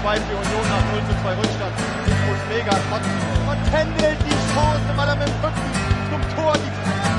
2 für Union nach 0:2 Rückstand. Und mega trotzdem. Und Pendel die Chance, weil er mit dem Rücken zum Tor die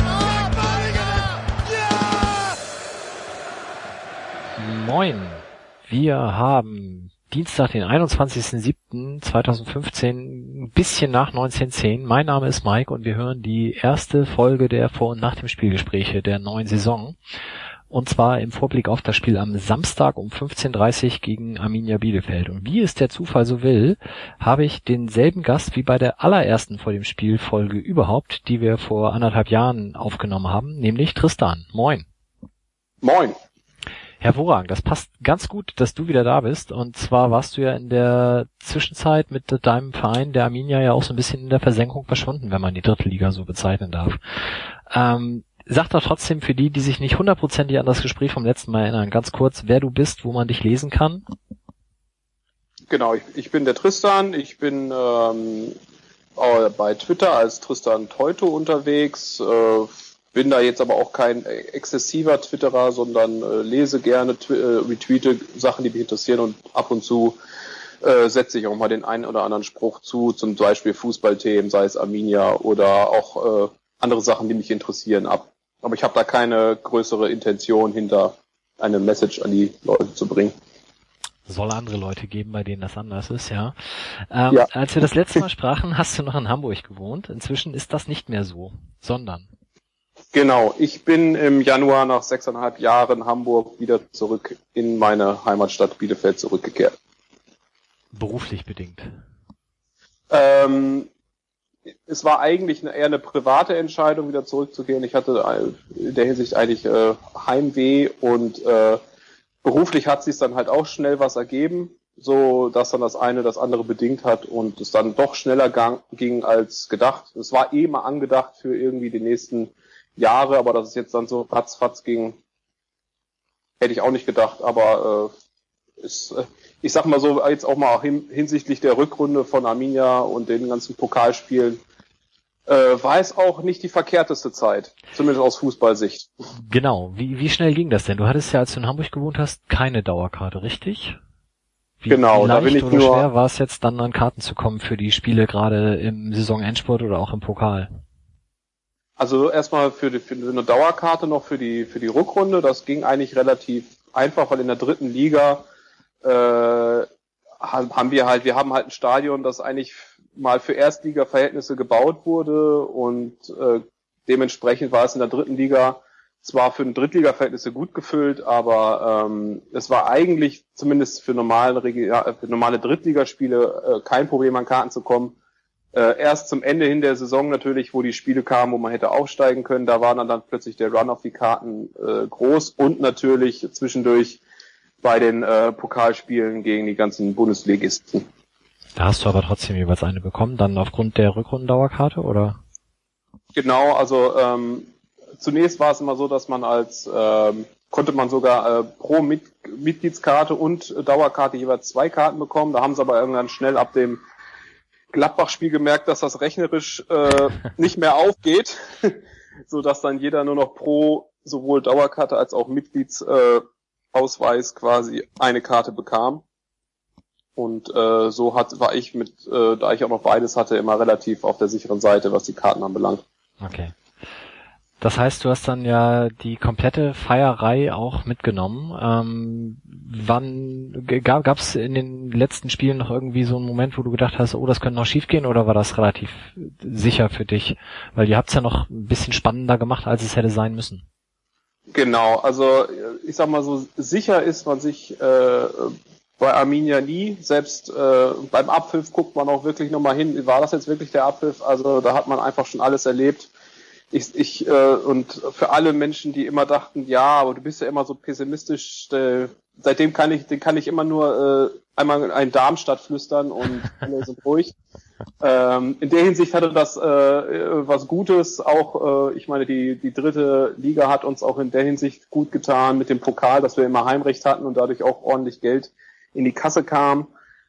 Moin, wir haben Dienstag, den 21.07.2015, ein bisschen nach 19:10. Mein Name ist Mike und wir hören die erste Folge der Vor- und Nach dem Spielgespräche der neuen Saison. Und zwar im Vorblick auf das Spiel am Samstag um 15:30 gegen Arminia Bielefeld. Und wie es der Zufall so will, habe ich denselben Gast wie bei der allerersten vor dem Spiel Folge überhaupt, die wir vor 1,5 Jahren aufgenommen haben, nämlich Tristan. Moin. Moin. Hervorragend, das passt ganz gut, dass du wieder da bist. Und zwar warst du ja in der Zwischenzeit mit deinem Verein, der Arminia, ja auch so ein bisschen in der Versenkung verschwunden, wenn man die dritte Liga so bezeichnen darf. Sag doch trotzdem für die sich nicht hundertprozentig an das Gespräch vom letzten Mal erinnern, ganz kurz, wer du bist, wo man dich lesen kann. Genau, ich bin der Tristan, ich bin bei Twitter als Tristan Teuto unterwegs, bin da jetzt aber auch kein exzessiver Twitterer, sondern lese gerne, retweete Sachen, die mich interessieren und ab und zu setze ich auch mal den einen oder anderen Spruch zu, zum Beispiel Fußballthemen, sei es Arminia oder auch andere Sachen, die mich interessieren, ab. Aber ich habe da keine größere Intention hinter, eine Message an die Leute zu bringen. Soll andere Leute geben, bei denen das anders ist, ja. Ja. Als wir das letzte Mal sprachen, hast du noch in Hamburg gewohnt. Inzwischen ist das nicht mehr so, sondern... Genau, ich bin im Januar nach 6,5 Jahren Hamburg wieder zurück in meine Heimatstadt Bielefeld zurückgekehrt. Beruflich bedingt? Es war eigentlich eher eine private Entscheidung, wieder zurückzugehen. Ich hatte in der Hinsicht eigentlich Heimweh und beruflich hat sich dann halt auch schnell was ergeben, so dass dann das eine das andere bedingt hat und es dann doch schneller ging als gedacht. Es war mal angedacht für irgendwie die nächsten Jahre, aber dass es jetzt dann so ratzfatz ging, hätte ich auch nicht gedacht, aber ich sag mal so, jetzt auch mal hinsichtlich der Rückrunde von Arminia und den ganzen Pokalspielen, war es auch nicht die verkehrteste Zeit, zumindest aus Fußballsicht. Genau, wie schnell ging das denn? Du hattest ja, als du in Hamburg gewohnt hast, keine Dauerkarte, richtig? Genau, wie da bin ich oder nur... schwer war es jetzt dann an Karten zu kommen für die Spiele, gerade im Saisonendspurt oder auch im Pokal? Also erstmal für eine Dauerkarte noch für die Rückrunde, das ging eigentlich relativ einfach, weil in der dritten Liga wir haben halt ein Stadion, das eigentlich mal für Erstliga-Verhältnisse gebaut wurde und dementsprechend war es in der dritten Liga zwar für Drittliga-Verhältnisse gut gefüllt, aber es war eigentlich zumindest für normale Drittligaspiele kein Problem, an Karten zu kommen. Erst zum Ende hin der Saison natürlich, wo die Spiele kamen, wo man hätte aufsteigen können, da war dann plötzlich der Run auf die Karten groß und natürlich zwischendurch bei den Pokalspielen gegen die ganzen Bundesligisten. Da hast du aber trotzdem jeweils eine bekommen, dann aufgrund der Rückrundendauerkarte, oder? Genau, also zunächst war es immer so, dass man konnte man sogar pro Mitgliedskarte und Dauerkarte jeweils 2 Karten bekommen. Da haben sie aber irgendwann schnell ab dem Gladbach-Spiel gemerkt, dass das rechnerisch nicht mehr aufgeht, so dass dann jeder nur noch pro sowohl Dauerkarte als auch Mitgliedsausweis quasi eine Karte bekam. Und so war ich da ich auch noch beides hatte, immer relativ auf der sicheren Seite, was die Karten anbelangt. Okay. Das heißt, du hast dann ja die komplette Feierei auch mitgenommen. Gab's in den letzten Spielen noch irgendwie so einen Moment, wo du gedacht hast, oh, das könnte noch schiefgehen, oder war das relativ sicher für dich? Weil ihr habt's ja noch ein bisschen spannender gemacht, als es hätte sein müssen. Genau, also ich sag mal so, sicher ist man sich bei Arminia nie. Selbst beim Abpfiff guckt man auch wirklich nochmal hin, war das jetzt wirklich der Abpfiff? Also da hat man einfach schon alles erlebt. Und für alle Menschen, die immer dachten, ja, aber du bist ja immer so pessimistisch, seitdem kann ich immer nur einmal einen Darmstadt flüstern und alle sind ruhig. In der Hinsicht hatte das was Gutes, auch ich meine, die dritte Liga hat uns auch in der Hinsicht gut getan mit dem Pokal, dass wir immer Heimrecht hatten und dadurch auch ordentlich Geld in die Kasse kam.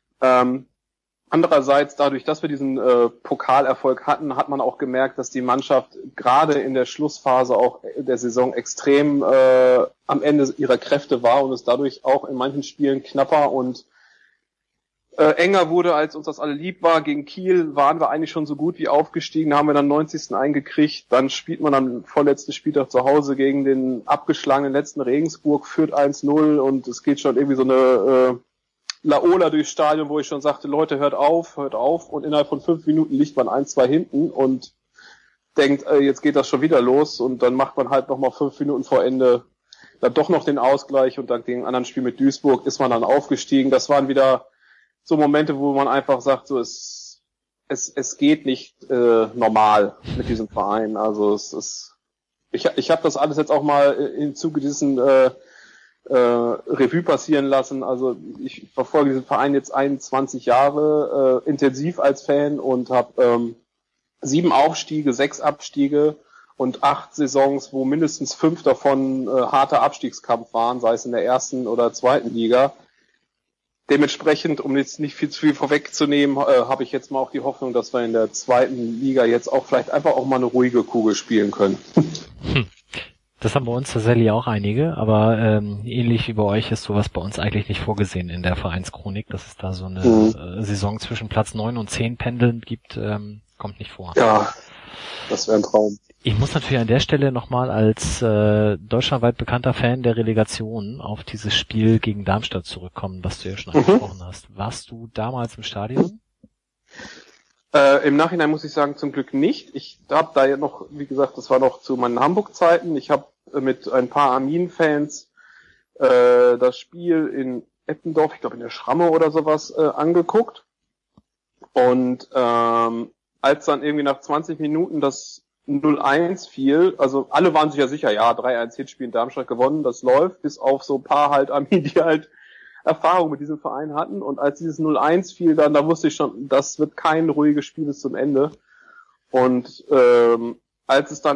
Andererseits, dadurch, dass wir diesen Pokalerfolg hatten, hat man auch gemerkt, dass die Mannschaft gerade in der Schlussphase auch der Saison extrem am Ende ihrer Kräfte war und es dadurch auch in manchen Spielen knapper und enger wurde, als uns das alle lieb war. Gegen Kiel waren wir eigentlich schon so gut wie aufgestiegen, haben wir dann 90. eingekriegt. Dann spielt man am vorletzten Spieltag zu Hause gegen den abgeschlagenen letzten Regensburg, führt 1-0 und es geht schon irgendwie so eine Laola durchs Stadion, wo ich schon sagte, Leute, hört auf. Und innerhalb von 5 Minuten liegt man 1-2 hinten und denkt, jetzt geht das schon wieder los. Und dann macht man halt nochmal 5 Minuten vor Ende dann doch noch den Ausgleich und dann gegen ein anderes Spiel mit Duisburg ist man dann aufgestiegen. Das waren wieder so Momente, wo man einfach sagt, so es geht nicht normal mit diesem Verein. Also ich habe das alles jetzt auch mal im Zuge diesen Revue passieren lassen. Also ich verfolge diesen Verein jetzt 21 Jahre intensiv als Fan und habe 7 Aufstiege, 6 Abstiege und 8 Saisons, wo mindestens 5 davon harter Abstiegskampf waren, sei es in der 1. oder 2. Liga. Dementsprechend, um jetzt nicht viel zu viel vorwegzunehmen, habe ich jetzt mal auch die Hoffnung, dass wir in der 2. Liga jetzt auch vielleicht einfach auch mal eine ruhige Kugel spielen können. Das haben bei uns tatsächlich auch einige, aber ähnlich wie bei euch ist sowas bei uns eigentlich nicht vorgesehen in der Vereinschronik, dass es da so eine Saison zwischen Platz 9 und 10 pendelnd gibt, kommt nicht vor. Ja, das wäre ein Traum. Ich muss natürlich an der Stelle nochmal als deutschlandweit bekannter Fan der Relegation auf dieses Spiel gegen Darmstadt zurückkommen, was du ja schon angesprochen hast. Warst du damals im Stadion? Im Nachhinein muss ich sagen, zum Glück nicht. Ich habe da ja noch, wie gesagt, das war noch zu meinen Hamburg-Zeiten. Ich habe mit ein paar Armin-Fans das Spiel in Eppendorf, ich glaube in der Schramme oder sowas, angeguckt. Und als dann irgendwie nach 20 Minuten das 0-1 fiel, also alle waren sich ja sicher, ja, 3-1 Hinspiel in Darmstadt gewonnen, das läuft, bis auf so ein paar halt Armin, die halt Erfahrung mit diesem Verein hatten. Und als dieses 0-1 fiel, dann, da wusste ich schon, das wird kein ruhiges Spiel bis zum Ende. Und als es dann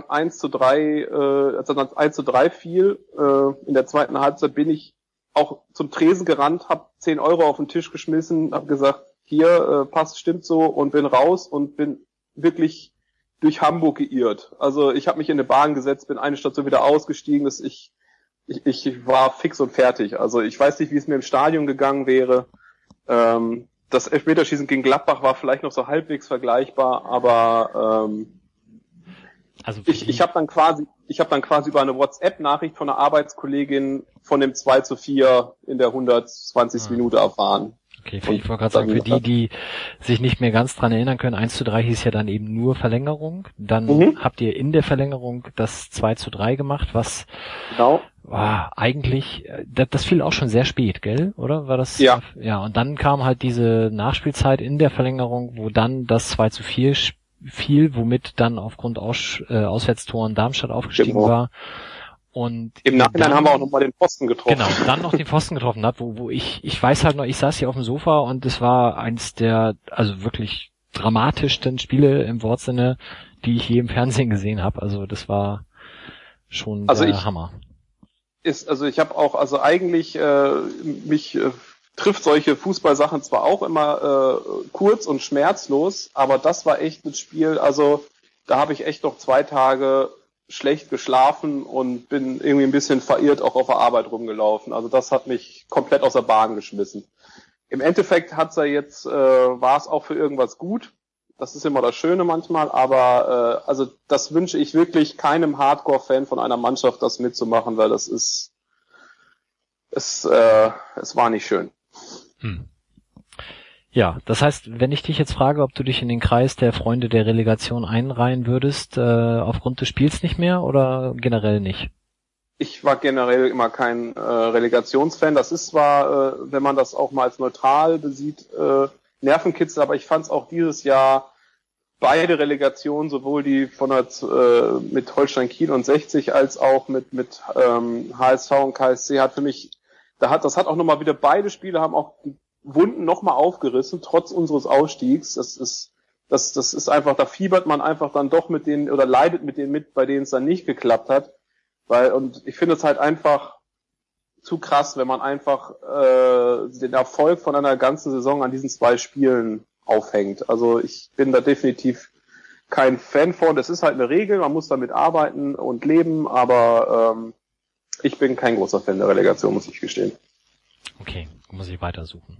1-3 fiel, in der 2. Halbzeit bin ich auch zum Tresen gerannt, habe 10 Euro auf den Tisch geschmissen, habe gesagt, hier, passt, stimmt so, und bin raus und bin wirklich durch Hamburg geirrt. Also ich habe mich in eine Bahn gesetzt, bin eine Station wieder ausgestiegen, dass ich war fix und fertig. Also ich weiß nicht, wie es mir im Stadion gegangen wäre. Das Elfmeterschießen gegen Gladbach war vielleicht noch so halbwegs vergleichbar, aber also ich habe dann quasi über eine WhatsApp-Nachricht von einer Arbeitskollegin von dem 2-4 in der 120. Minute erfahren. Okay, ich wollte gerade sagen, für die sich nicht mehr ganz dran erinnern können, 1-3 hieß ja dann eben nur Verlängerung. Dann habt ihr in der Verlängerung das 2-3 gemacht, was genau. Eigentlich, das fiel auch schon sehr spät, gell? Oder war das? Ja. Ja, und dann kam halt diese Nachspielzeit in der Verlängerung, wo dann das 2-4 fiel, womit dann aufgrund Auswärtstoren Darmstadt aufgestiegen war. Und im Nachhinein haben wir auch nochmal den Pfosten getroffen. Genau, dann noch den Pfosten getroffen hat, wo ich weiß halt noch, ich saß hier auf dem Sofa und es war eins der, also wirklich dramatischsten Spiele im Wortsinne, die ich je im Fernsehen gesehen habe. Also das war schon der Hammer. Ich habe auch, also eigentlich mich trifft solche Fußballsachen zwar auch immer kurz und schmerzlos, aber das war echt ein Spiel, also da habe ich echt noch 2 Tage schlecht geschlafen und bin irgendwie ein bisschen verirrt auch auf der Arbeit rumgelaufen. Also das hat mich komplett aus der Bahn geschmissen. Im Endeffekt war es auch für irgendwas gut. Das ist immer das Schöne manchmal, aber also das wünsche ich wirklich keinem Hardcore-Fan von einer Mannschaft, das mitzumachen, weil es war nicht schön. Ja, das heißt, wenn ich dich jetzt frage, ob du dich in den Kreis der Freunde der Relegation einreihen würdest, aufgrund des Spiels nicht mehr oder generell nicht? Ich war generell immer kein Relegationsfan. Das ist zwar, wenn man das auch mal als neutral besieht, Nervenkitzel, aber ich fand es auch dieses Jahr beide Relegationen, sowohl die mit Holstein Kiel und 60 als auch mit HSV und KSC hat für mich, das hat auch nochmal wieder, beide Spiele haben auch Wunden nochmal aufgerissen, trotz unseres Ausstiegs. Das ist einfach, da fiebert man einfach dann doch mit denen oder leidet mit denen mit, bei denen es dann nicht geklappt hat. Und ich finde es halt einfach zu krass, wenn man einfach den Erfolg von einer ganzen Saison an diesen 2 Spielen aufhängt. Also ich bin da definitiv kein Fan von. Das ist halt eine Regel, man muss damit arbeiten und leben, aber ich bin kein großer Fan der Relegation, muss ich gestehen. Okay, muss ich weitersuchen.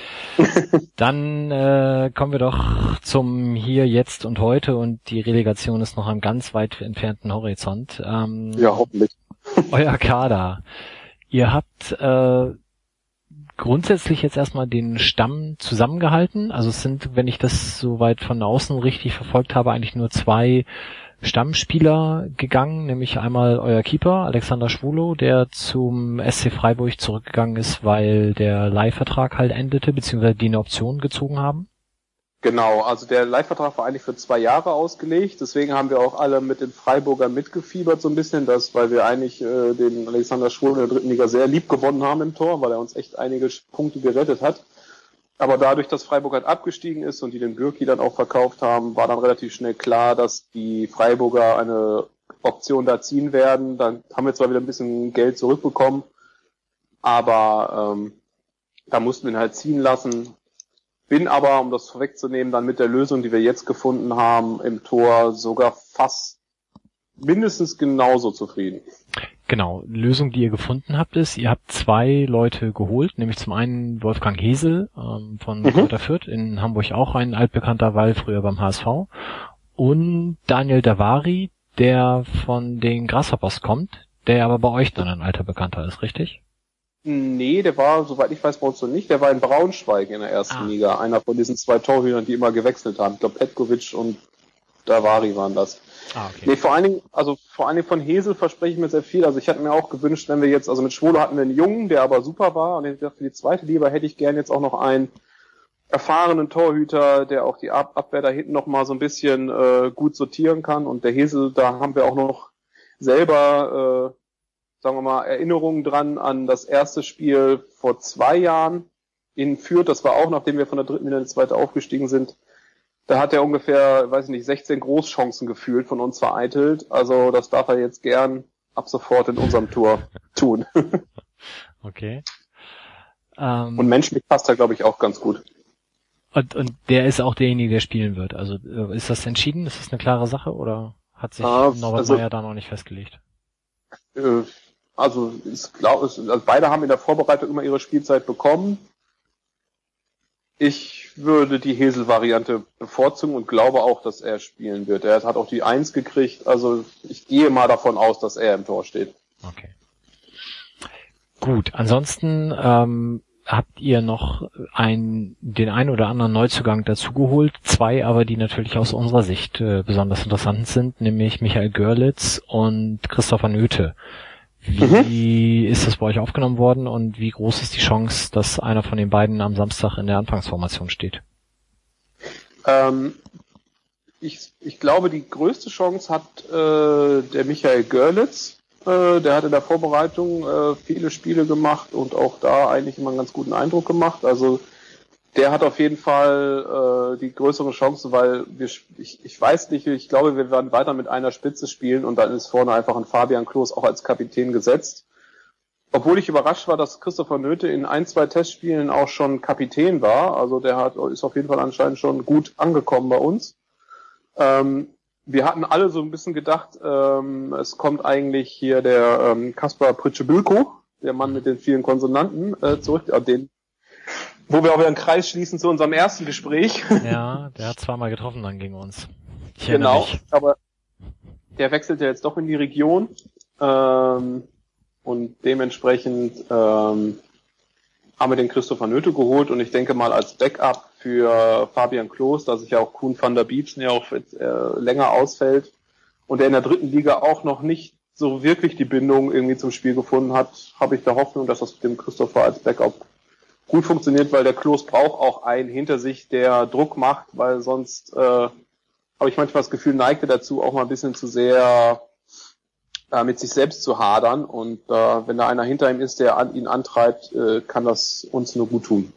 Dann kommen wir doch zum Hier, Jetzt und Heute, und die Relegation ist noch am ganz weit entfernten Horizont. Ja, hoffentlich. Euer Kader. Ihr habt grundsätzlich jetzt erstmal den Stamm zusammengehalten. Also es sind, wenn ich das soweit von außen richtig verfolgt habe, eigentlich nur 2 Stammspieler gegangen, nämlich einmal euer Keeper Alexander Schwulow, der zum SC Freiburg zurückgegangen ist, weil der Leihvertrag halt endete, beziehungsweise die eine Option gezogen haben. Genau, also der Leihvertrag war eigentlich für 2 Jahre ausgelegt, deswegen haben wir auch alle mit den Freiburgern mitgefiebert so ein bisschen, weil wir eigentlich den Alexander Schwulow in der 3. Liga sehr lieb gewonnen haben im Tor, weil er uns echt einige Punkte gerettet hat. Aber dadurch, dass Freiburg halt abgestiegen ist und die den Bürki dann auch verkauft haben, war dann relativ schnell klar, dass die Freiburger eine Option da ziehen werden. Dann haben wir zwar wieder ein bisschen Geld zurückbekommen, aber da mussten wir ihn halt ziehen lassen. Bin aber, um das vorwegzunehmen, dann mit der Lösung, die wir jetzt gefunden haben, im Tor sogar fast mindestens genauso zufrieden. Genau, Lösung, die ihr gefunden habt, ist, ihr habt 2 Leute geholt, nämlich zum einen Wolfgang Hesel von Greuther Fürth, in Hamburg auch ein altbekannter, weil früher beim HSV, und Daniel Davari, der von den Grasshoppers kommt, der aber bei euch dann ein alter Bekannter ist, richtig? Nee, der war, soweit ich weiß, bei uns noch nicht, der war in Braunschweig in der 1. Liga, einer von diesen 2 Torhütern, die immer gewechselt haben. Ich glaube, Petkovic und Davari waren das. Okay. Nee, vor allen Dingen von Hesel verspreche ich mir sehr viel. Also ich hatte mir auch gewünscht, wenn wir jetzt, also mit Schwulow hatten wir einen Jungen, der aber super war, und ich dachte, für die 2. Liga hätte ich gern jetzt auch noch einen erfahrenen Torhüter, der auch die Abwehr da hinten noch mal so ein bisschen gut sortieren kann. Und der Hesel, da haben wir auch noch selber, sagen wir mal, Erinnerungen dran an das erste Spiel vor 2 Jahren in Fürth. Das war auch, nachdem wir von der 3. wieder in die 2. aufgestiegen sind. Da hat er ungefähr, weiß ich nicht, 16 Großchancen gefühlt von uns vereitelt. Also das darf er jetzt gern ab sofort in unserem Tor tun. Okay. Und menschlich passt er, glaube ich, auch ganz gut. Und der ist auch derjenige, der spielen wird. Also ist das entschieden? Ist das eine klare Sache oder hat sich Norbert Meyer da noch nicht festgelegt? Also beide haben in der Vorbereitung immer ihre Spielzeit bekommen. Ich würde die Hesel-Variante bevorzugen und glaube auch, dass er spielen wird. Er hat auch die 1 gekriegt, also ich gehe mal davon aus, dass er im Tor steht. Okay. Gut, ansonsten habt ihr noch den einen oder anderen Neuzugang dazugeholt, 2 aber, die natürlich aus unserer Sicht besonders interessant sind, nämlich Michael Görlitz und Christopher Nöthe. Wie ist das bei euch aufgenommen worden und wie groß ist die Chance, dass einer von den beiden am Samstag in der Anfangsformation steht? Ich glaube, die größte Chance hat der Michael Görlitz. Der hat in der Vorbereitung viele Spiele gemacht und auch da eigentlich immer einen ganz guten Eindruck gemacht. Also der hat auf jeden Fall die größere Chance, weil ich weiß nicht, ich glaube, wir werden weiter mit einer Spitze spielen und dann ist vorne einfach ein Fabian Klos auch als Kapitän gesetzt. Obwohl ich überrascht war, dass Christopher Nöthe in 1, 2 Testspielen auch schon Kapitän war. Also der ist auf jeden Fall anscheinend schon gut angekommen bei uns. Wir hatten alle so ein bisschen gedacht, es kommt eigentlich hier der Kaspar Pritschebilko, der Mann mit den vielen Konsonanten, zurück, wo wir auch wieder einen Kreis schließen zu unserem ersten Gespräch. Ja, der hat 2-mal getroffen dann gegen uns. Genau, aber der wechselt ja jetzt doch in die Region und dementsprechend haben wir den Christopher Nöthe geholt und ich denke mal als Backup für Fabian Klos, da sich ja auch Koen van der Biepsen ja auch jetzt, länger ausfällt und der in der 3. Liga auch noch nicht so wirklich die Bindung irgendwie zum Spiel gefunden hat, habe ich da Hoffnung, dass das mit dem Christopher als Backup gut funktioniert, weil der Klos braucht auch einen hinter sich, der Druck macht, weil sonst habe ich manchmal das Gefühl, neigt er dazu, auch mal ein bisschen zu sehr mit sich selbst zu hadern und wenn da einer hinter ihm ist, der ihn antreibt, kann das uns nur gut tun.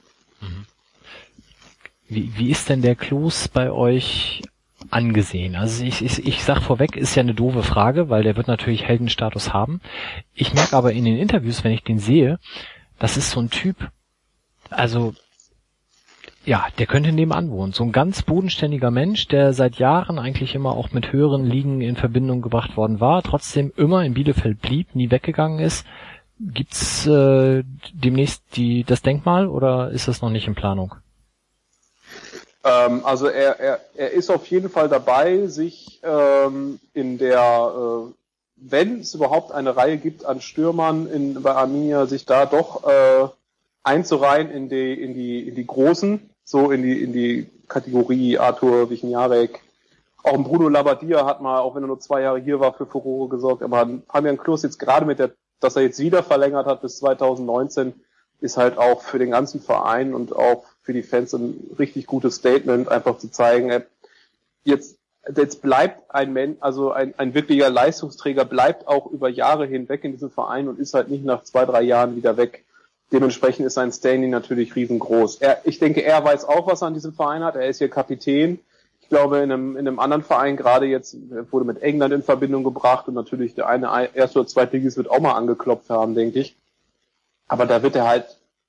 Wie ist denn der Klos bei euch angesehen? Also ich sag vorweg, ist ja eine doofe Frage, weil der wird natürlich Heldenstatus haben. Ich merke aber in den Interviews, wenn ich den sehe, das ist so ein Typ, also ja, der könnte nebenan wohnen. So ein ganz bodenständiger Mensch, der seit Jahren eigentlich immer auch mit höheren Ligen in Verbindung gebracht worden war, trotzdem immer in Bielefeld blieb, nie weggegangen ist. Gibt's demnächst das Denkmal oder ist das noch nicht in Planung? Also er ist auf jeden Fall dabei, sich in der, wenn es überhaupt eine Reihe gibt an Stürmern bei Arminia, sich da doch einzureihen in die Großen, so in die Kategorie Arthur Wichniarek. Auch ein Bruno Labbadia hat mal, auch wenn er nur 2 Jahre hier war, für Furore gesorgt. Aber Fabian Klos jetzt gerade dass er jetzt wieder verlängert hat bis 2019, ist halt auch für den ganzen Verein und auch für die Fans ein richtig gutes Statement, einfach zu zeigen, jetzt bleibt ein wirklicher Leistungsträger, bleibt auch über Jahre hinweg in diesem Verein und ist halt nicht nach 2-3 Jahren wieder weg. Dementsprechend ist sein Standing natürlich riesengroß. Ich denke, er weiß auch, was er an diesem Verein hat. Er ist hier Kapitän. Ich glaube, in einem anderen Verein, gerade jetzt, wurde mit England in Verbindung gebracht und natürlich der eine Erst- oder Zweitligist wird auch mal angeklopft haben, denke ich. Aber da wird er halt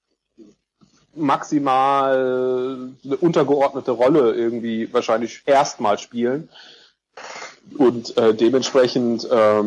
maximal eine untergeordnete Rolle irgendwie wahrscheinlich erstmal spielen. Und dementsprechend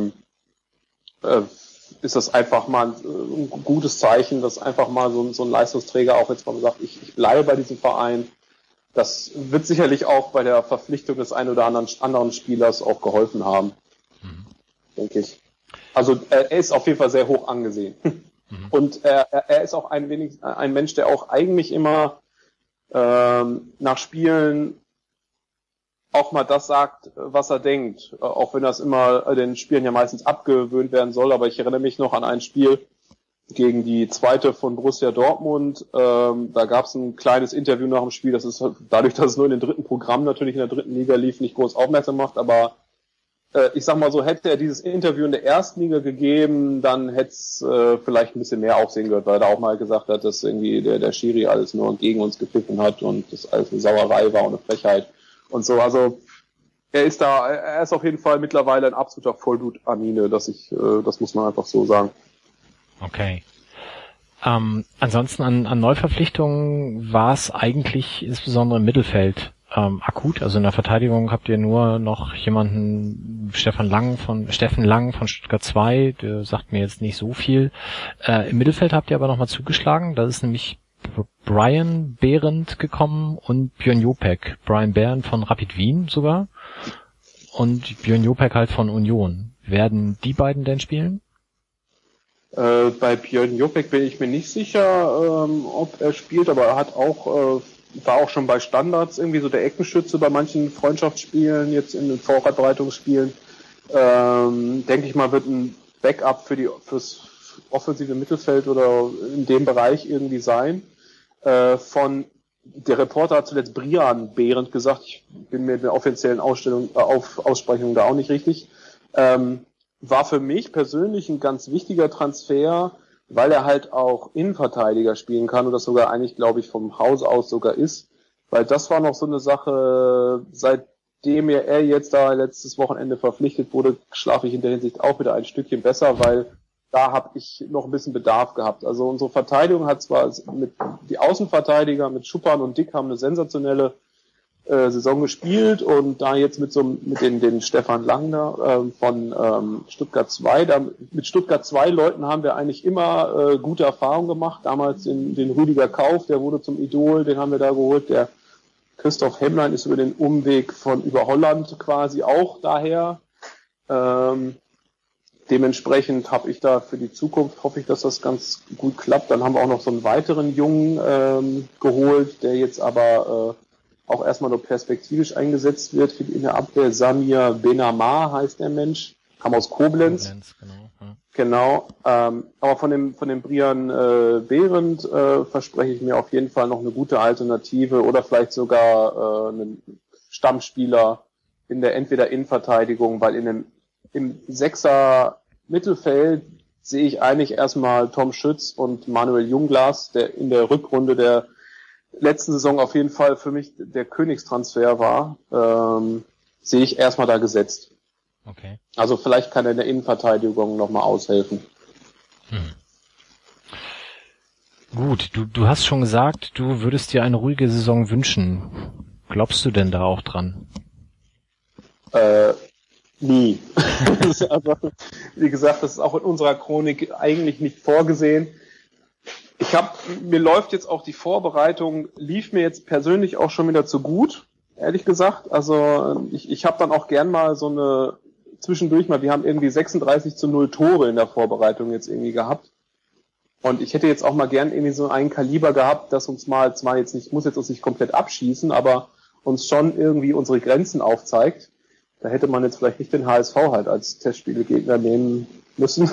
ist das einfach mal ein gutes Zeichen, dass einfach mal so ein Leistungsträger auch jetzt mal sagt, ich bleibe bei diesem Verein. Das wird sicherlich auch bei der Verpflichtung des einen oder anderen Spielers auch geholfen haben, denke ich. Also er ist auf jeden Fall sehr hoch angesehen. Und er ist auch ein Mensch, der auch eigentlich immer nach Spielen auch mal das sagt, was er denkt. Auch wenn das immer den Spielen ja meistens abgewöhnt werden soll. Aber ich erinnere mich noch an ein Spiel gegen die zweite von Borussia Dortmund. Da gab es ein kleines Interview nach dem Spiel. Das ist dadurch, dass es nur in den dritten Programm natürlich in der dritten Liga lief, nicht groß aufmerksam macht. Aber ich sag mal so, hätte er dieses Interview in der ersten Liga gegeben, dann hätte es vielleicht ein bisschen mehr Aufsehen gehört, weil er auch mal gesagt hat, dass irgendwie der Schiri alles nur gegen uns gepfiffen hat und das alles eine Sauerei war und eine Frechheit und so. Also er ist auf jeden Fall mittlerweile ein absoluter Vollblut-Armine, das muss man einfach so sagen. Okay. Ansonsten an Neuverpflichtungen war es eigentlich insbesondere im Mittelfeld akut. Also in der Verteidigung habt ihr nur noch jemanden, Steffen Lang von Stuttgart 2, der sagt mir jetzt nicht so viel. Im Mittelfeld habt ihr aber nochmal zugeschlagen. Da ist nämlich Brian Behrendt gekommen und Björn Jopek. Brian Behrendt von Rapid Wien sogar und Björn Jopek halt von Union. Werden die beiden denn spielen? Bei Björn Jopek bin ich mir nicht sicher, ob er spielt, aber er hat war auch schon bei Standards irgendwie so der Eckenschütze bei manchen Freundschaftsspielen, jetzt in den Vorbereitungsspielen. Denke ich mal, wird ein Backup fürs offensive Mittelfeld oder in dem Bereich irgendwie sein. Der Reporter hat zuletzt Brian Behrendt gesagt, ich bin mir in der offiziellen Aussprechung da auch nicht richtig. War für mich persönlich ein ganz wichtiger Transfer, weil er halt auch Innenverteidiger spielen kann und das sogar eigentlich, glaube ich, vom Haus aus sogar ist. Weil das war noch so eine Sache, seitdem er jetzt da letztes Wochenende verpflichtet wurde, schlafe ich in der Hinsicht auch wieder ein Stückchen besser, weil da habe ich noch ein bisschen Bedarf gehabt. Also unsere Verteidigung hat zwar die Außenverteidiger mit Schuppan und Dick haben eine sensationelle Saison gespielt und da jetzt mit den Stefan Langner von Stuttgart 2, mit Stuttgart 2 Leuten haben wir eigentlich immer gute Erfahrungen gemacht. Damals den Rüdiger Kauf, der wurde zum Idol, den haben wir da geholt. Der Christoph Hemmlein ist über den Umweg über Holland quasi auch daher. Dementsprechend habe ich da für die Zukunft, hoffe ich, dass das ganz gut klappt. Dann haben wir auch noch so einen weiteren Jungen geholt, der jetzt aber auch erstmal nur perspektivisch eingesetzt wird in der Abwehr. Samir Benamar heißt der Mensch, kam aus Koblenz. Genau. Aber von dem Brian Behrendt verspreche ich mir auf jeden Fall noch eine gute Alternative oder vielleicht sogar einen Stammspieler entweder Innenverteidigung, weil im Sechser Mittelfeld sehe ich eigentlich erstmal Tom Schütz und Manuel Junglas, der in der Rückrunde der letzten Saison auf jeden Fall für mich der Königstransfer war, sehe ich erstmal da gesetzt. Okay. Also vielleicht kann er in der Innenverteidigung nochmal aushelfen. Gut, du hast schon gesagt, du würdest dir eine ruhige Saison wünschen. Glaubst du denn da auch dran? Nie. Also, wie gesagt, das ist auch in unserer Chronik eigentlich nicht vorgesehen. Mir läuft jetzt auch die Vorbereitung, lief mir jetzt persönlich auch schon wieder zu gut, ehrlich gesagt. Also ich habe dann auch gern mal so eine zwischendurch mal, wir haben irgendwie 36-0 Tore in der Vorbereitung jetzt irgendwie gehabt. Und ich hätte jetzt auch mal gern irgendwie so ein Kaliber gehabt, das uns mal, zwar jetzt nicht, muss jetzt uns nicht komplett abschießen, aber uns schon irgendwie unsere Grenzen aufzeigt. Da hätte man jetzt vielleicht nicht den HSV halt als Testspielgegner nehmen müssen.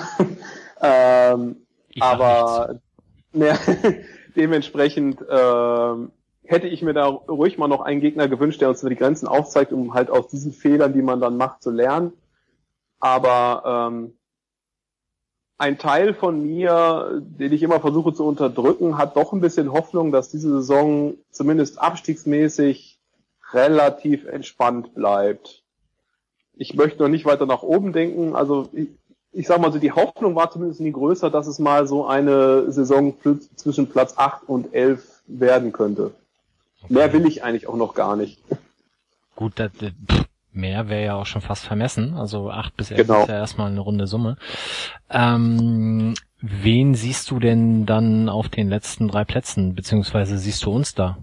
Aber dementsprechend hätte ich mir da ruhig mal noch einen Gegner gewünscht, der uns die Grenzen aufzeigt, um halt aus diesen Fehlern, die man dann macht, zu lernen. Aber ein Teil von mir, den ich immer versuche zu unterdrücken, hat doch ein bisschen Hoffnung, dass diese Saison zumindest abstiegsmäßig relativ entspannt bleibt. Ich möchte noch nicht weiter nach oben denken. Also ich sag mal so, die Hoffnung war zumindest nie größer, dass es mal so eine Saison zwischen Platz 8 und 11 werden könnte. Okay. Mehr will ich eigentlich auch noch gar nicht. Gut, mehr wäre ja auch schon fast vermessen. Also 8 bis 11 ist ja erstmal eine runde Summe. Wen siehst du denn dann auf den letzten 3 Plätzen, beziehungsweise siehst du uns da?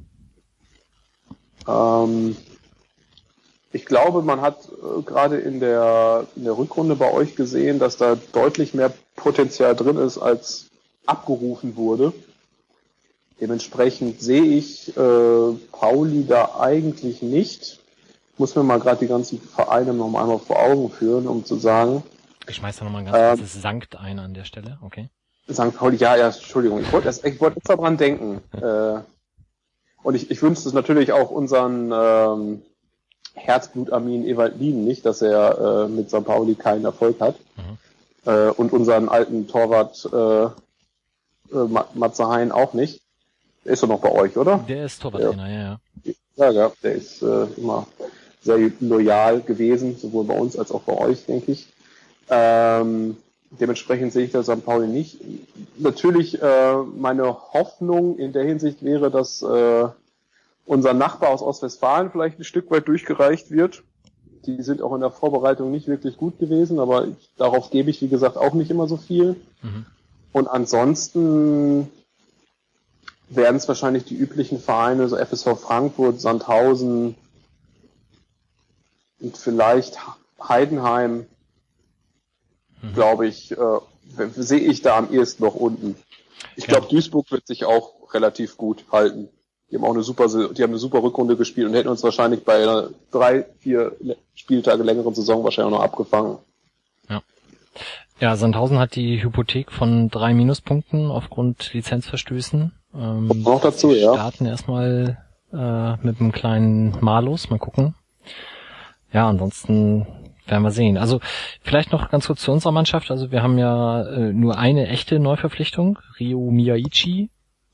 Ich glaube, man hat gerade in der Rückrunde bei euch gesehen, dass da deutlich mehr Potenzial drin ist, als abgerufen wurde. Dementsprechend sehe ich Pauli da eigentlich nicht. Muss mir mal gerade die ganzen Vereine noch einmal vor Augen führen, um zu sagen. Ich schmeiß da nochmal ein ganz kurzes Sankt ein an der Stelle, okay. St. Pauli, ja, Entschuldigung, ich wollte extra dran denken. Und ich wünsche es natürlich auch unseren Herzblut-Armin Ewaldlin nicht, dass er mit St. Pauli keinen Erfolg hat. Mhm. Und unseren alten Torwart Matze Hein auch nicht. Der ist doch noch bei euch, oder? Der ist Torwarttrainer, ja. Ja, der ist immer sehr loyal gewesen, sowohl bei uns als auch bei euch, denke ich. Dementsprechend sehe ich da St. Pauli nicht. Natürlich meine Hoffnung in der Hinsicht wäre, dass unser Nachbar aus Ostwestfalen vielleicht ein Stück weit durchgereicht wird. Die sind auch in der Vorbereitung nicht wirklich gut gewesen, aber darauf gebe ich, wie gesagt, auch nicht immer so viel. Mhm. Und ansonsten werden es wahrscheinlich die üblichen Vereine, so FSV Frankfurt, Sandhausen und vielleicht Heidenheim, glaube ich, sehe ich da am ehesten noch unten. Ich glaube, Duisburg wird sich auch relativ gut halten. Die haben eine super Rückrunde gespielt und hätten uns wahrscheinlich bei einer 3-4 Spieltage längeren Saison wahrscheinlich auch noch abgefangen. Ja, Sandhausen hat die Hypothek von 3 Minuspunkten aufgrund Lizenzverstößen. Noch dazu, ja. Starten erstmal mit einem kleinen Malus, mal gucken. Ja, ansonsten werden wir sehen. Also vielleicht noch ganz kurz zu unserer Mannschaft. Also wir haben ja nur eine echte Neuverpflichtung, Ryo Miyaichi,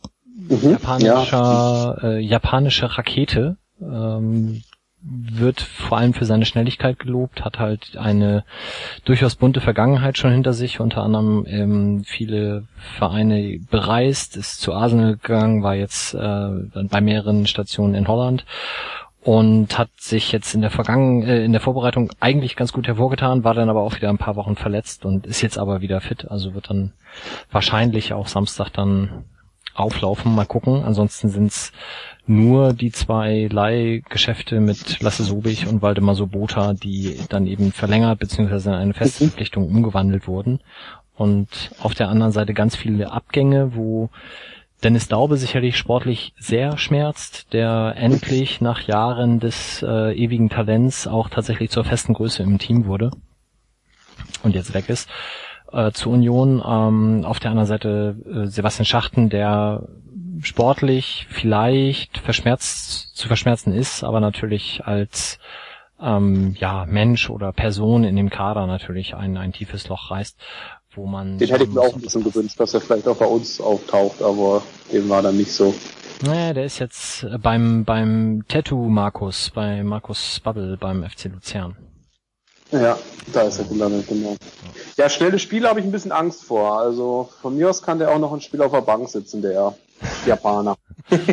japanische Rakete, wird vor allem für seine Schnelligkeit gelobt, hat halt eine durchaus bunte Vergangenheit schon hinter sich, unter anderem viele Vereine bereist, ist zu Arsenal gegangen, war jetzt bei mehreren Stationen in Holland und hat sich jetzt in der Vorbereitung eigentlich ganz gut hervorgetan, war dann aber auch wieder ein paar Wochen verletzt und ist jetzt aber wieder fit, also wird dann wahrscheinlich auch Samstag dann auflaufen, mal gucken. Ansonsten sind's nur die 2 Leihgeschäfte mit Lasse Sobich und Waldemar Sobota, die dann eben verlängert bzw. in eine feste Verpflichtung umgewandelt wurden. Und auf der anderen Seite ganz viele Abgänge, wo Dennis Daube sicherlich sportlich sehr schmerzt, der endlich nach Jahren des ewigen Talents auch tatsächlich zur festen Größe im Team wurde und jetzt weg ist. Zur Union. Auf der anderen Seite Sebastian Schachten, der sportlich vielleicht zu verschmerzen ist, aber natürlich als Mensch oder Person in dem Kader natürlich ein tiefes Loch reißt, wo man... Den hätte ich mir auch ein bisschen gewünscht, dass er vielleicht auch bei uns auftaucht, aber dem war dann nicht so. Naja, der ist jetzt beim Tattoo Markus, bei Markus Babbel beim FC Luzern. Ja, da ist er gelandet, genau. Ja, schnelle Spiele habe ich ein bisschen Angst vor. Also von mir aus kann der auch noch ein Spiel auf der Bank sitzen, der Japaner.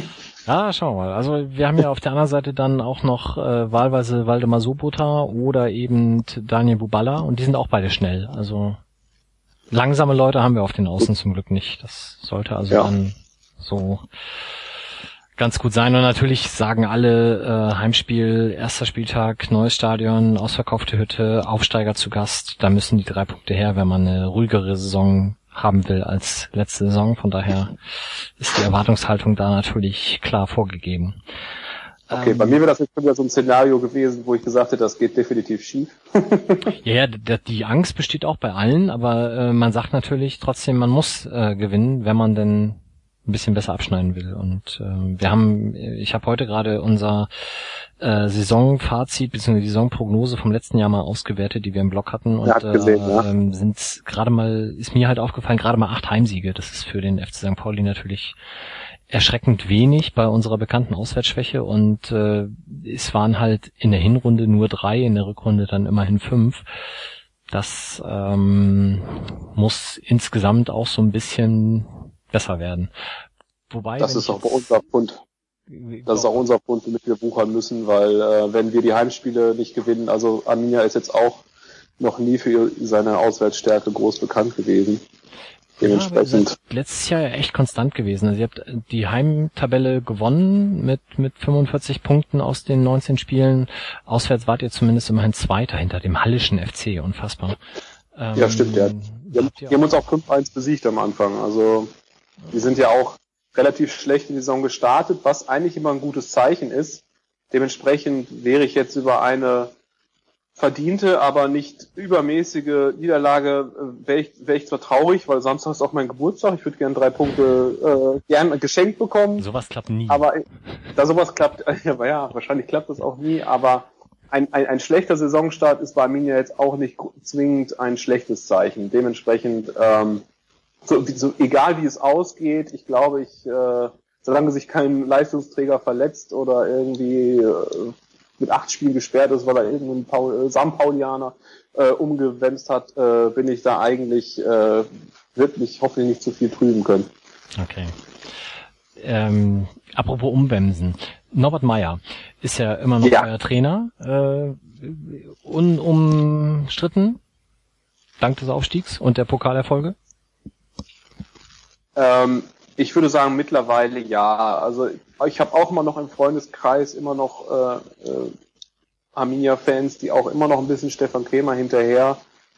Ja, schauen wir mal. Also wir haben ja auf der anderen Seite dann auch noch wahlweise Waldemar Sobota oder eben Daniel Buballa und die sind auch beide schnell. Also langsame Leute haben wir auf den Außen zum Glück nicht. Das sollte also dann so ganz gut sein. Und natürlich sagen alle Heimspiel, erster Spieltag, neues Stadion, ausverkaufte Hütte, Aufsteiger zu Gast. Da müssen die 3 Punkte her, wenn man eine ruhigere Saison haben will als letzte Saison. Von daher ist die Erwartungshaltung da natürlich klar vorgegeben. Okay, bei mir wäre das jetzt wieder so ein Szenario gewesen, wo ich gesagt hätte, das geht definitiv schief. Ja, die Angst besteht auch bei allen, aber man sagt natürlich trotzdem, man muss gewinnen, wenn man denn ein bisschen besser abschneiden will. Und ich habe heute gerade unser Saisonfazit bzw. die Saisonprognose vom letzten Jahr mal ausgewertet, die wir im Blog hatten, und sind gerade mal, ist mir halt aufgefallen, gerade mal 8 Heimsiege. Das ist für den FC St. Pauli natürlich erschreckend wenig bei unserer bekannten Auswärtsschwäche, und es waren halt in der Hinrunde nur 3, in der Rückrunde dann immerhin 5. Das muss insgesamt auch so ein bisschen besser werden. Wobei, das ist auch unser Pfund. Das ist auch unser Pfund, womit wir buchern müssen, weil wenn wir die Heimspiele nicht gewinnen, also Arminia ist jetzt auch noch nie für seine Auswärtsstärke groß bekannt gewesen. Dementsprechend. Ja, letztes Jahr ja echt konstant gewesen. Also ihr habt die Heimtabelle gewonnen mit 45 Punkten aus den 19 Spielen. Auswärts wart ihr zumindest immerhin Zweiter hinter dem Hallischen FC. Unfassbar. Ja, stimmt, ja. Die haben uns auch 5-1 besiegt am Anfang. Also die sind ja auch relativ schlecht in die Saison gestartet, was eigentlich immer ein gutes Zeichen ist. Dementsprechend wäre ich jetzt über eine verdiente, aber nicht übermäßige Niederlage, wäre ich zwar traurig, weil Samstag ist auch mein Geburtstag. Ich würde gerne 3 Punkte gern geschenkt bekommen. Sowas klappt nie. Aber da sowas klappt, aber ja, wahrscheinlich klappt das auch nie, aber ein schlechter Saisonstart ist bei Arminia jetzt auch nicht zwingend ein schlechtes Zeichen. Dementsprechend, so egal wie es ausgeht, ich glaube, solange sich kein Leistungsträger verletzt oder irgendwie mit 8 Spielen gesperrt ist, weil er irgendeinen St. Paulianer umgewemst hat, bin ich da eigentlich, wird mich hoffentlich nicht zu viel trüben können. Okay. Apropos umwemsen. Norbert Meyer ist ja immer noch euer Trainer. Unumstritten, dank des Aufstiegs und der Pokalerfolge? Ich würde sagen, mittlerweile ja. Also ich habe auch immer noch im Freundeskreis immer noch Arminia-Fans, die auch immer noch ein bisschen Stefan Krämer hinterher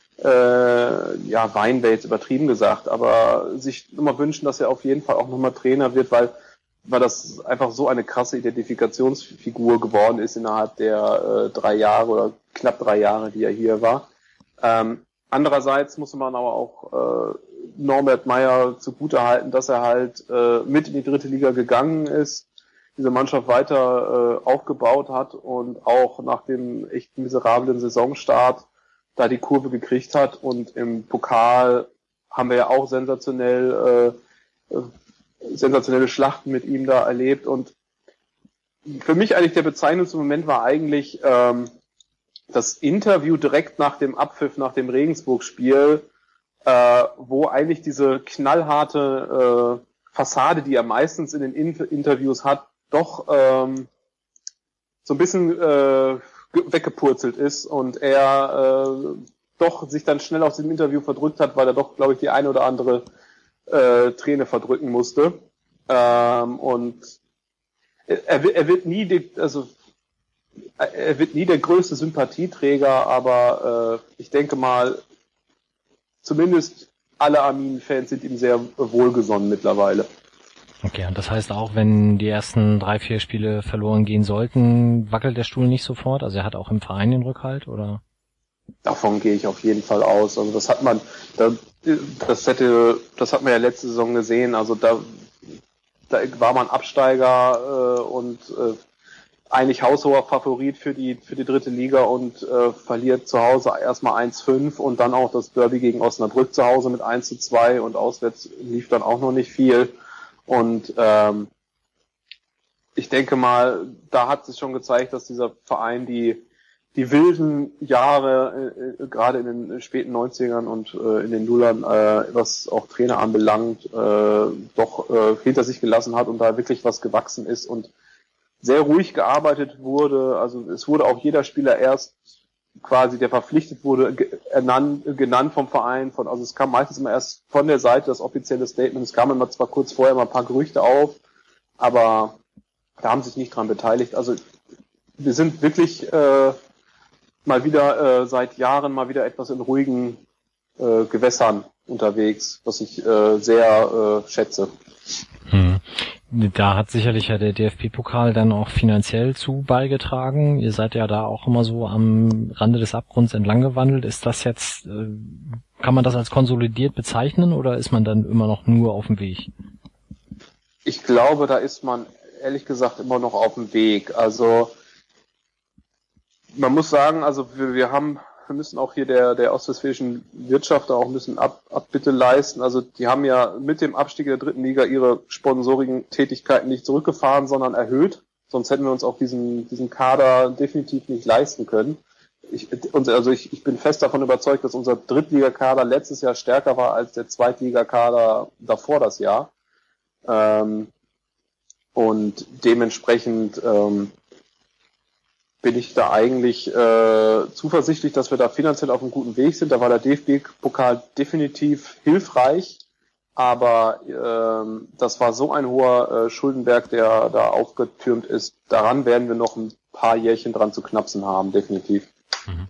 weinen wäre jetzt übertrieben gesagt, aber sich immer wünschen, dass er auf jeden Fall auch nochmal Trainer wird, weil das einfach so eine krasse Identifikationsfigur geworden ist innerhalb der 3 Jahre oder knapp 3 Jahre, die er hier war. Andererseits muss man aber auch Norbert Meyer zugutehalten, dass er halt mit in die 3. Liga gegangen ist, diese Mannschaft weiter aufgebaut hat und auch nach dem echt miserablen Saisonstart da die Kurve gekriegt hat, und im Pokal haben wir ja auch sensationelle Schlachten mit ihm da erlebt, und für mich eigentlich der bezeichnendste Moment war eigentlich das Interview direkt nach dem Abpfiff, nach dem Regensburg-Spiel, wo eigentlich diese knallharte Fassade, die er meistens in den Interviews hat, doch so ein bisschen weggepurzelt ist und er doch sich dann schnell aus dem Interview verdrückt hat, weil er doch, glaube ich, die eine oder andere Träne verdrücken musste. Und er wird nie der größte Sympathieträger, aber ich denke mal, zumindest alle Armin-Fans sind ihm sehr wohlgesonnen mittlerweile. Okay, und das heißt auch, wenn die ersten 3-4 Spiele verloren gehen sollten, wackelt der Stuhl nicht sofort? Also er hat auch im Verein den Rückhalt, oder? Davon gehe ich auf jeden Fall aus. Also das hat man ja letzte Saison gesehen. Also da war man Absteiger und eigentlich haushoher Favorit für die 3. Liga und verliert zu Hause erstmal 1-5 und dann auch das Derby gegen Osnabrück zu Hause mit 1-2 und auswärts lief dann auch noch nicht viel. Und ich denke mal, da hat sich schon gezeigt, dass dieser Verein die die wilden Jahre, gerade in den späten 90ern und in den Nullern, was auch Trainer anbelangt, doch hinter sich gelassen hat und da wirklich was gewachsen ist und sehr ruhig gearbeitet wurde. Also es wurde auch jeder Spieler erst quasi, der verpflichtet wurde, genannt vom Verein. Also es kam meistens immer erst von der Seite das offizielle Statement. Es kamen immer zwar kurz vorher mal ein paar Gerüchte auf, aber da haben sich nicht dran beteiligt. Also wir sind wirklich mal wieder seit Jahren mal wieder etwas in ruhigen Gewässern unterwegs, was ich sehr schätze. Da hat sicherlich ja der DFB-Pokal dann auch finanziell zu beigetragen. Ihr seid ja da auch immer so am Rande des Abgrunds entlang gewandelt. Ist das jetzt, kann man das als konsolidiert bezeichnen oder ist man dann immer noch nur auf dem Weg? Ich glaube, da ist man ehrlich gesagt immer noch auf dem Weg. Also man muss sagen, also wir müssen auch hier der ostwestfälischen Wirtschaft auch ein bisschen Abbitte leisten. Also die haben ja mit dem Abstieg der 3. Liga ihre sponsorigen Tätigkeiten nicht zurückgefahren, sondern erhöht. Sonst hätten wir uns auch diesen Kader definitiv nicht leisten können. Ich bin fest davon überzeugt, dass unser Drittligakader letztes Jahr stärker war als der Zweitligakader davor das Jahr. Und dementsprechend bin ich da eigentlich zuversichtlich, dass wir da finanziell auf einem guten Weg sind. Da war der DFB-Pokal definitiv hilfreich, aber das war so ein hoher Schuldenberg, der da aufgetürmt ist. Daran werden wir noch ein paar Jährchen dran zu knapsen haben, definitiv. Mhm.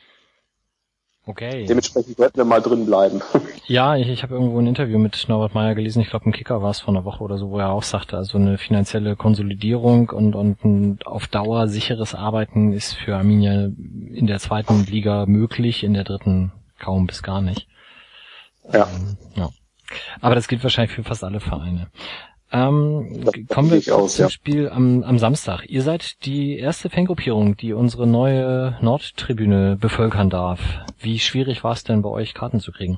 Okay. Dementsprechend werden wir mal drin bleiben. Ja, ich habe irgendwo ein Interview mit Norbert Meyer gelesen, ich glaube im Kicker war es vor einer Woche oder so, wo er auch sagte, also eine finanzielle Konsolidierung und ein auf Dauer sicheres Arbeiten ist für Arminia in der 2. Liga möglich, in der 3. kaum bis gar nicht. Ja. Ja. Aber das gilt wahrscheinlich für fast alle Vereine. Kommen wir zum Spiel am Samstag. Ihr seid die erste Fangruppierung, die unsere neue Nordtribüne bevölkern darf. Wie schwierig war es denn bei euch, Karten zu kriegen?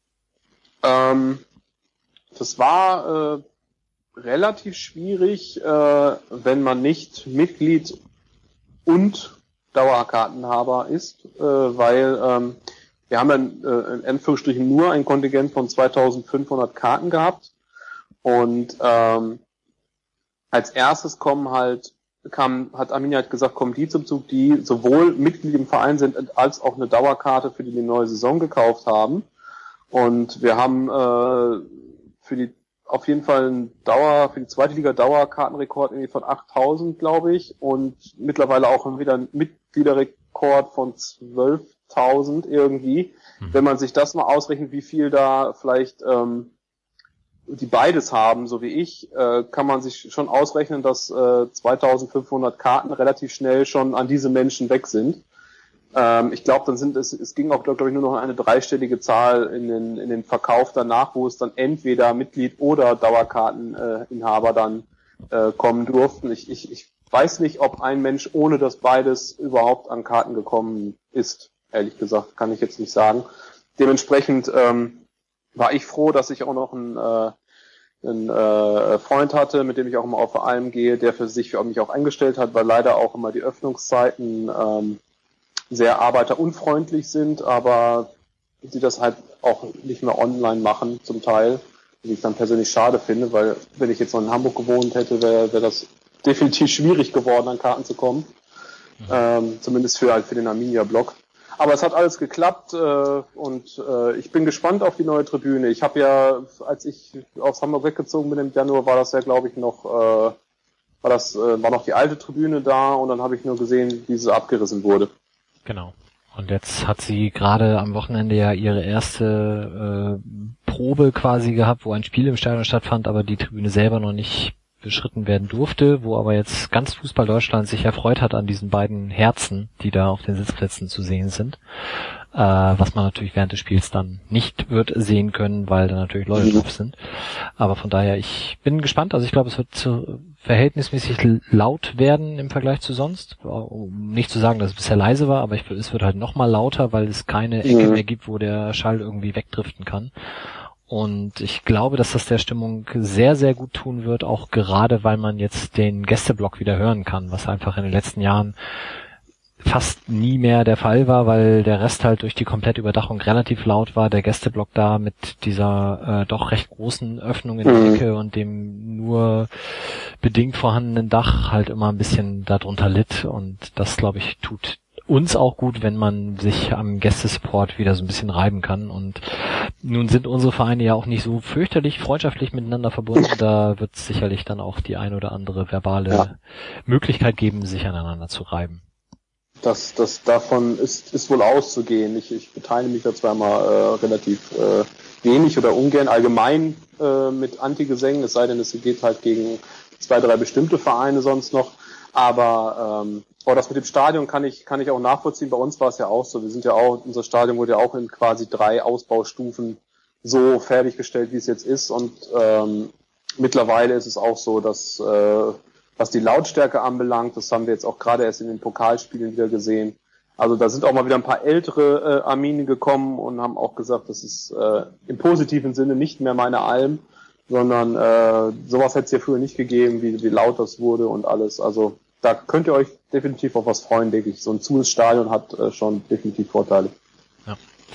Das war relativ schwierig, wenn man nicht Mitglied und Dauerkartenhaber ist, weil wir haben dann in Anführungsstrichen nur ein Kontingent von 2500 Karten gehabt. Und als erstes hat Arminia halt gesagt, kommen die zum Zug, die sowohl Mitglied im Verein sind als auch eine Dauerkarte für die neue Saison gekauft haben. Und wir haben auf jeden Fall für die 2. Liga Dauerkartenrekord irgendwie von 8.000, glaube ich, und mittlerweile auch wieder einen Mitgliederrekord von 12.000 irgendwie. Wenn man sich das mal ausrechnet, wie viel da vielleicht die beides haben, so wie ich, kann man sich schon ausrechnen, dass 2500 Karten relativ schnell schon an diese Menschen weg sind. Ich glaube, es ging auch, glaube ich, nur noch eine dreistellige Zahl in den Verkauf danach, wo es dann entweder Mitglied oder Dauerkarteninhaber dann kommen durften. Ich weiß nicht, ob ein Mensch ohne das beides überhaupt an Karten gekommen ist. Ehrlich gesagt, kann ich jetzt nicht sagen. Dementsprechend war ich froh, dass ich auch noch einen Freund hatte, mit dem ich auch immer auf Verein gehe, der für mich auch eingestellt hat, weil leider auch immer die Öffnungszeiten sehr arbeiterunfreundlich sind, aber sie das halt auch nicht mehr online machen zum Teil, was ich dann persönlich schade finde, weil wenn ich jetzt noch in Hamburg gewohnt hätte, wäre das definitiv schwierig geworden, an Karten zu kommen. Zumindest für den Arminia-Blog. Aber es hat alles geklappt und ich bin gespannt auf die neue Tribüne. Ich habe ja, als ich aus Hamburg weggezogen bin im Januar, war das ja, glaube ich, noch war noch die alte Tribüne da und dann habe ich nur gesehen, wie sie abgerissen wurde. Genau. Und jetzt hat sie gerade am Wochenende ja ihre erste Probe quasi gehabt, wo ein Spiel im Stadion stattfand, aber die Tribüne selber noch nicht beschritten werden durfte, wo aber jetzt ganz Fußball Deutschland sich erfreut hat an diesen beiden Herzen, die da auf den Sitzplätzen zu sehen sind, was man natürlich während des Spiels dann nicht wird sehen können, weil da natürlich Leute drauf sind. Aber von daher, ich bin gespannt, also ich glaube, es wird verhältnismäßig laut werden im Vergleich zu sonst, um nicht zu sagen, dass es bisher leise war, aber es wird halt noch mal lauter, weil es keine Ecke mehr gibt, wo der Schall irgendwie wegdriften kann. Und ich glaube, dass das der Stimmung sehr, sehr gut tun wird, auch gerade, weil man jetzt den Gästeblock wieder hören kann, was einfach in den letzten Jahren fast nie mehr der Fall war, weil der Rest halt durch die komplette Überdachung relativ laut war. Der Gästeblock da mit dieser doch recht großen Öffnung in der Ecke und dem nur bedingt vorhandenen Dach halt immer ein bisschen darunter litt. Und das, glaube ich, tut uns auch gut, wenn man sich am Gästesupport wieder so ein bisschen reiben kann. Und nun sind unsere Vereine ja auch nicht so fürchterlich freundschaftlich miteinander verbunden. Da wird es sicherlich dann auch die ein oder andere verbale Möglichkeit geben, sich aneinander zu reiben. Das davon ist wohl auszugehen. Ich beteilige mich da zwar mal relativ wenig oder ungern allgemein mit Anti-Gesängen, es sei denn, es geht halt gegen 2, 3 bestimmte Vereine sonst noch. Aber das mit dem Stadion kann ich auch nachvollziehen. Bei uns war es ja auch so. Wir sind ja auch, unser Stadion wurde ja auch in quasi 3 Ausbaustufen so fertiggestellt, wie es jetzt ist. Und mittlerweile ist es auch so, dass was die Lautstärke anbelangt, das haben wir jetzt auch gerade erst in den Pokalspielen wieder gesehen. Also da sind auch mal wieder ein paar ältere Arminen gekommen und haben auch gesagt, das ist im positiven Sinne nicht mehr meine Alm, sondern sowas hätte es ja früher nicht gegeben, wie laut das wurde und alles. Also da könnt ihr euch definitiv auf was freuen, denke ich. So ein Zuhause-Stadion hat schon definitiv Vorteile. Ja.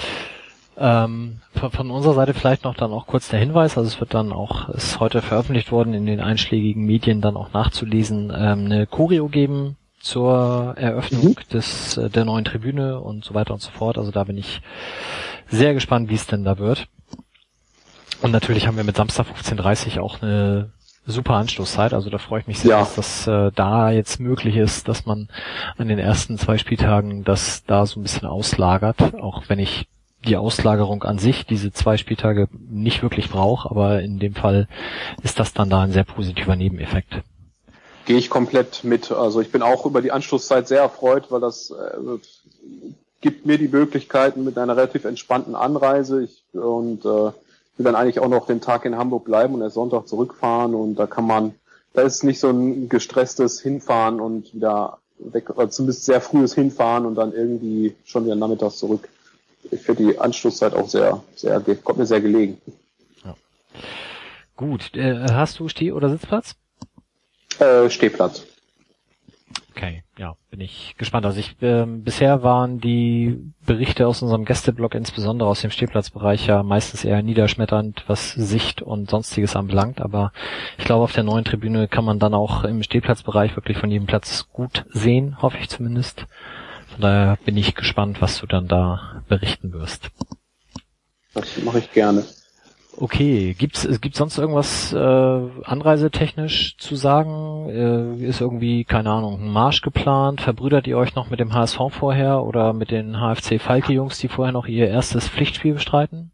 Von unserer Seite vielleicht noch dann auch kurz der Hinweis, also es wird dann auch, ist heute veröffentlicht worden, in den einschlägigen Medien dann auch nachzulesen, eine Choreo geben zur Eröffnung der neuen Tribüne und so weiter und so fort. Also da bin ich sehr gespannt, wie es denn da wird. Und natürlich haben wir mit Samstag 15:30 auch eine super Anstoßzeit, also da freue ich mich sehr, dass das da jetzt möglich ist, dass man an den ersten 2 Spieltagen das da so ein bisschen auslagert, auch wenn ich die Auslagerung an sich, diese 2 Spieltage nicht wirklich brauche, aber in dem Fall ist das dann da ein sehr positiver Nebeneffekt. Gehe ich komplett mit. Also ich bin auch über die Anstoßzeit sehr erfreut, weil das gibt mir die Möglichkeiten mit einer relativ entspannten Anreise. Ich will dann eigentlich auch noch den Tag in Hamburg bleiben und erst Sonntag zurückfahren und da ist nicht so ein gestresstes Hinfahren und wieder weg, oder zumindest sehr frühes Hinfahren und dann irgendwie schon wieder nachmittags zurück. Ich finde die Anschlusszeit auch kommt mir sehr gelegen. Ja. Gut, hast du Steh- oder Sitzplatz? Stehplatz. Okay, ja, bin ich gespannt. Also bisher waren die Berichte aus unserem Gästeblog, insbesondere aus dem Stehplatzbereich, ja meistens eher niederschmetternd, was Sicht und Sonstiges anbelangt. Aber ich glaube, auf der neuen Tribüne kann man dann auch im Stehplatzbereich wirklich von jedem Platz gut sehen, hoffe ich zumindest. Von daher bin ich gespannt, was du dann da berichten wirst. Das mache ich gerne. Okay, gibt's sonst irgendwas anreisetechnisch zu sagen? Ist irgendwie, keine Ahnung, ein Marsch geplant? Verbrüdert ihr euch noch mit dem HSV vorher oder mit den HFC Falke-Jungs, die vorher noch ihr erstes Pflichtspiel bestreiten?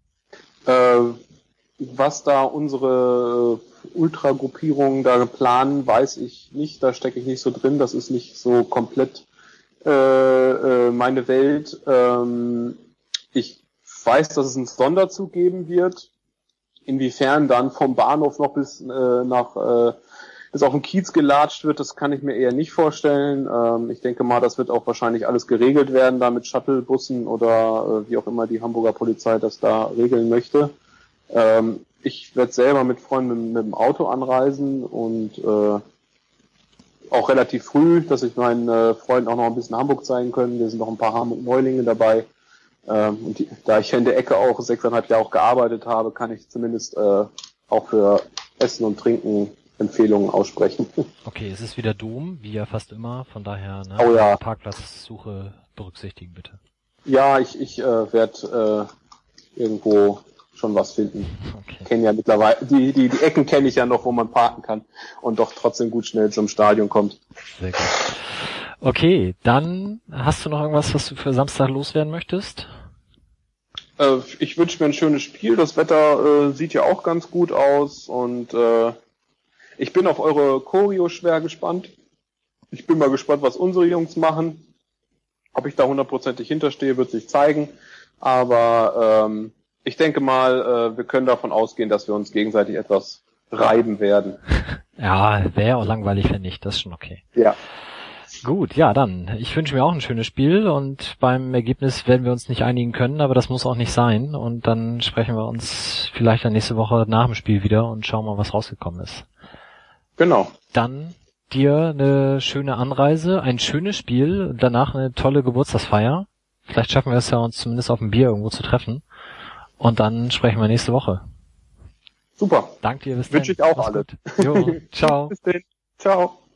Was da unsere Ultragruppierungen da planen, weiß ich nicht. Da stecke ich nicht so drin. Das ist nicht so komplett meine Welt. Ich weiß, dass es einen Sonderzug geben wird. Inwiefern dann vom Bahnhof noch bis auf den Kiez gelatscht wird, das kann ich mir eher nicht vorstellen. Ich denke mal, das wird auch wahrscheinlich alles geregelt werden, da mit Shuttlebussen oder wie auch immer die Hamburger Polizei das da regeln möchte. Ich werde selber mit Freunden mit dem Auto anreisen und auch relativ früh, dass ich meinen Freunden auch noch ein bisschen Hamburg zeigen können. Wir sind noch ein paar Hamburg-Neulinge dabei. Und da ich in der Ecke auch 6,5 Jahre auch gearbeitet habe, kann ich zumindest auch für Essen und Trinken Empfehlungen aussprechen. Okay, es ist wieder Dom, wie ja fast immer. Von daher Parkplatzsuche berücksichtigen, bitte. Ja, ich werde irgendwo schon was finden. Okay. Ich kenne ja mittlerweile, die Ecken kenne ich ja noch, wo man parken kann und doch trotzdem gut schnell zum Stadion kommt. Sehr gut. Okay, dann hast du noch irgendwas, was du für Samstag loswerden möchtest? Ich wünsche mir ein schönes Spiel. Das Wetter sieht ja auch ganz gut aus und ich bin auf eure Choreo schwer gespannt. Ich bin mal gespannt, was unsere Jungs machen. Ob ich da 100% hinterstehe, wird sich zeigen. Aber ich denke mal, wir können davon ausgehen, dass wir uns gegenseitig etwas reiben werden. Ja, wäre auch langweilig, wenn nicht. Das ist schon okay. Ja. Gut, ja, dann. Ich wünsche mir auch ein schönes Spiel und beim Ergebnis werden wir uns nicht einigen können, aber das muss auch nicht sein. Und dann sprechen wir uns vielleicht dann nächste Woche nach dem Spiel wieder und schauen mal, was rausgekommen ist. Genau. Dann dir eine schöne Anreise, ein schönes Spiel, danach eine tolle Geburtstagsfeier. Vielleicht schaffen wir es ja, uns zumindest auf ein Bier irgendwo zu treffen. Und dann sprechen wir nächste Woche. Super. Danke dir, bis dann. Wünsche ich auch alle. Jo, ciao. Bis dann. Ciao.